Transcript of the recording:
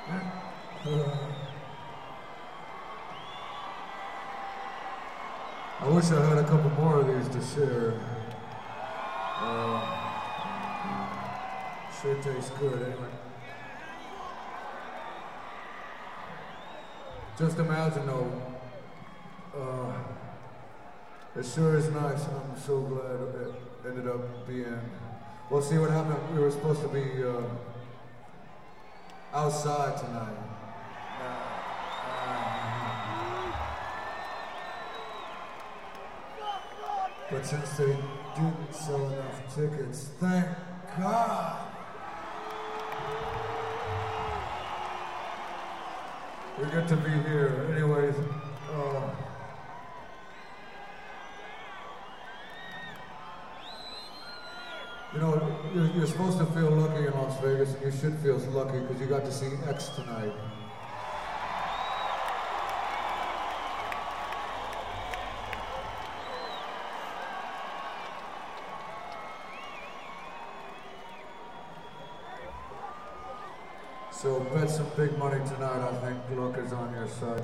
I wish I had a couple more of these to share. Sure tastes good anyway. Just imagine though, it sure is nice. I'm so glad it ended up being. Well, see what happened, we were supposed to be outside tonight. But since they didn't sell enough tickets, thank God! We get to be here. Anyways, you know, you're supposed to feel lucky in Las Vegas, and you should feel lucky because you got to see X tonight. So bet some big money tonight. I think luck is on your side.